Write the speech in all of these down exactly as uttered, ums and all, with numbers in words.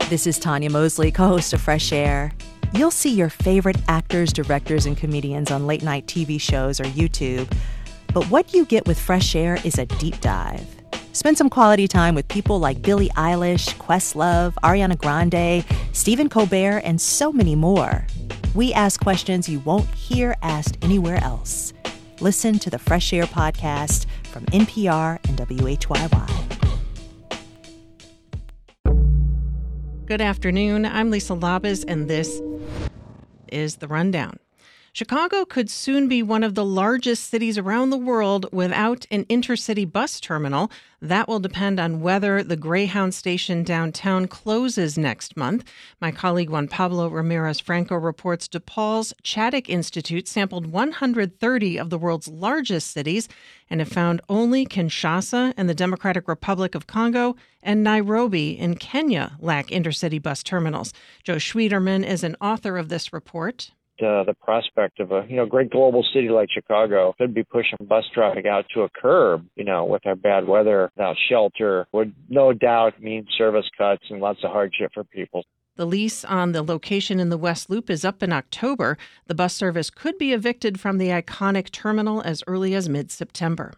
This is Tanya Mosley, co-host of Fresh Air. You'll see your favorite actors, directors, and comedians on late-night T V shows or YouTube. But what you get with Fresh Air is a deep dive. Spend some quality time with people like Billie Eilish, Questlove, Ariana Grande, Stephen Colbert, and so many more. We ask questions you won't hear asked anywhere else. Listen to the Fresh Air podcast from N P R and W H Y Y. Good afternoon. I'm Lisa Labuz, and this is The Rundown. Chicago could soon be one of the largest cities around the world without an intercity bus terminal. That will depend on whether the Greyhound station downtown closes next month. My colleague Juan Pablo Ramirez Franco reports DePaul's Chaddick Institute sampled one hundred thirty of the world's largest cities and have found only Kinshasa and the Democratic Republic of Congo and Nairobi in Kenya lack intercity bus terminals. Joe Schwieterman is an author of this report. Uh, the prospect of a you know great global city like Chicago could be pushing bus traffic out to a curb, you know, with our bad weather, without shelter, would no doubt mean service cuts and lots of hardship for people. The lease on the location in the West Loop is up in October. The bus service could be evicted from the iconic terminal as early as mid-September.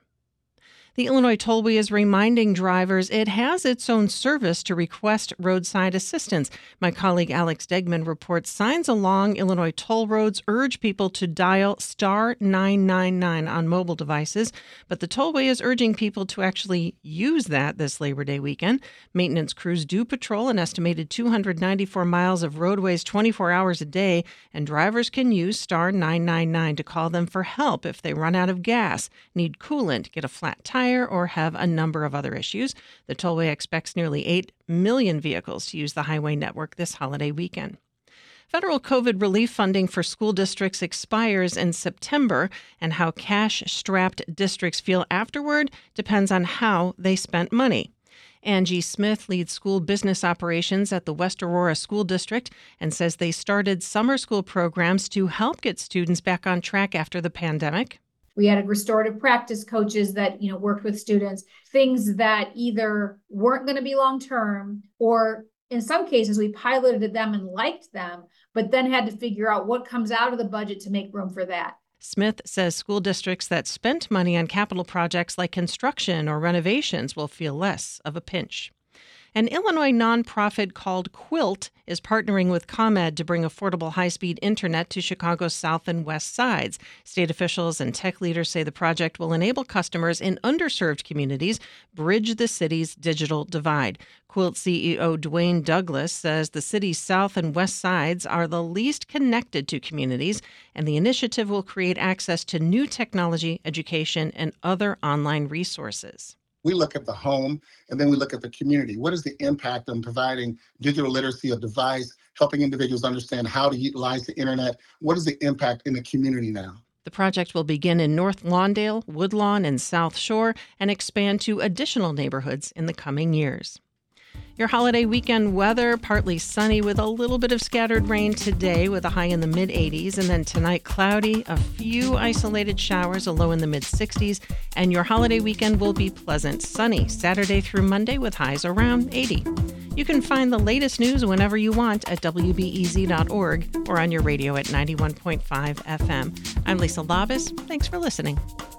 The Illinois Tollway is reminding drivers it has its own service to request roadside assistance. My colleague Alex Degman reports signs along Illinois toll roads urge people to dial star nine nine nine on mobile devices, but the Tollway is urging people to actually use that this Labor Day weekend. Maintenance crews do patrol an estimated two hundred ninety-four miles of roadways twenty-four hours a day, and drivers can use star nine nine nine to call them for help if they run out of gas, need coolant, get a flat tire, or have a number of other issues. The Tollway expects nearly eight million vehicles to use the highway network this holiday weekend. Federal COVID relief funding for school districts expires in September, and how cash-strapped districts feel afterward depends on how they spent money. Angie Smith leads school business operations at the West Aurora School District and says they started summer school programs to help get students back on track after the pandemic. We had restorative practice coaches that, you know, worked with students, things that either weren't going to be long-term, or in some cases we piloted them and liked them, but then had to figure out what comes out of the budget to make room for that. Smith says school districts that spent money on capital projects like construction or renovations will feel less of a pinch. An Illinois nonprofit called Quilt is partnering with ComEd to bring affordable high-speed internet to Chicago's south and west sides. State officials and tech leaders say the project will enable customers in underserved communities bridge the city's digital divide. Quilt C E O Dwayne Douglas says the city's south and west sides are the least connected to communities, and the initiative will create access to new technology, education, and other online resources. We look at the home, and then we look at the community. What is the impact on providing digital literacy, a device, helping individuals understand how to utilize the internet? What is the impact in the community now? The project will begin in North Lawndale, Woodlawn, and South Shore and expand to additional neighborhoods in the coming years. Your holiday weekend weather, partly sunny with a little bit of scattered rain today with a high in the mid eighties, and then tonight cloudy, a few isolated showers, a low in the mid sixties, and your holiday weekend will be pleasant, sunny Saturday through Monday with highs around eighty. You can find the latest news whenever you want at W B E Z dot org or on your radio at ninety-one point five F M. I'm Lisa Labuz. Thanks for listening.